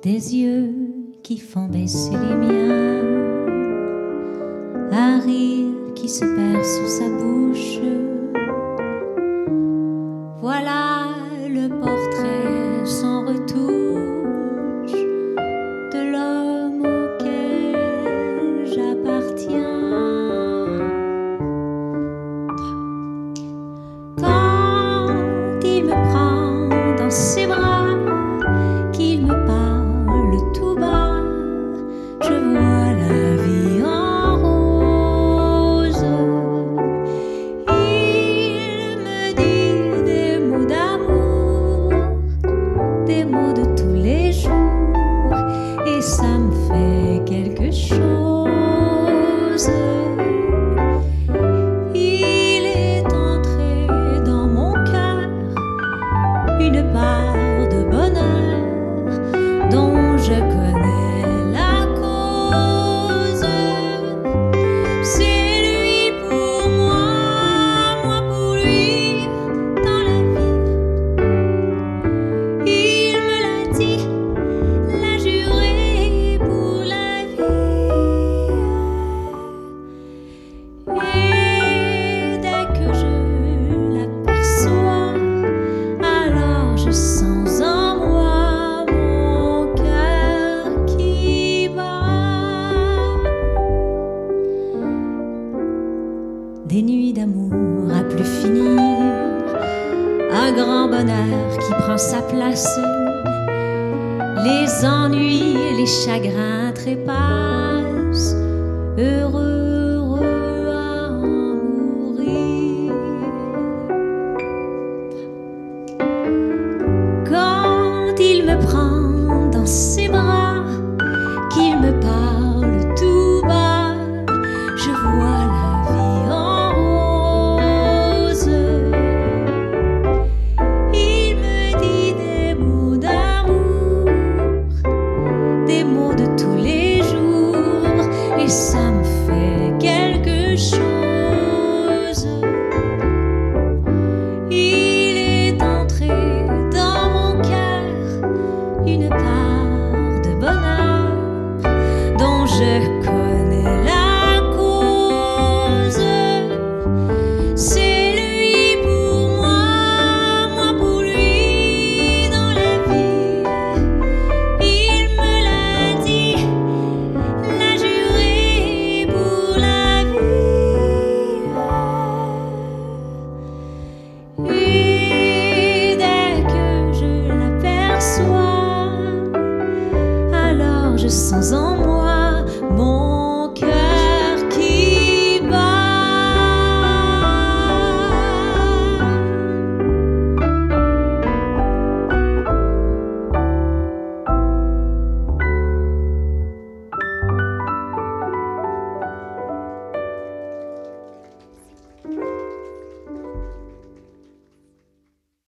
des yeux qui font baisser les miens, un rire qui se perd sous sa bouche. Voilà le portrait sans retouche de l'homme auquel j'appartiens. Quand il me prend dans ses bras, qu'il me parle tout bas, je vois la vie en rose. Il me dit des mots d'amour, des mots de tous les jours, et ça me fait quelque chose. Il est entré dans mon cœur une part de bonheur dont je connais la cause. C'est lui pour moi, moi pour lui dans la vie. Il me l'a dit, l'a juré pour la vie. Et dès que je l'aperçois, alors je sens en moi mon cœur qui bat. Des nuits d'amour à plus finir, un grand bonheur qui prend sa place, les ennuis et les chagrins trépassent, heureux, heureux à en mourir. Quand il me prend dans ses bras, qu'il me parle tout bas, je vois la vie en rose. Il me dit des mots d'amour, des mots de tous les jours, et ça me fait quelque chose. Il est entré dans mon cœur une part de bonheur dont je connais la cause. C'est lui pour moi, moi pour lui dans la vie. Il me l'a dit, l'a juré pour la vie. Et dès que je l'aperçois, alors je sens en moi mon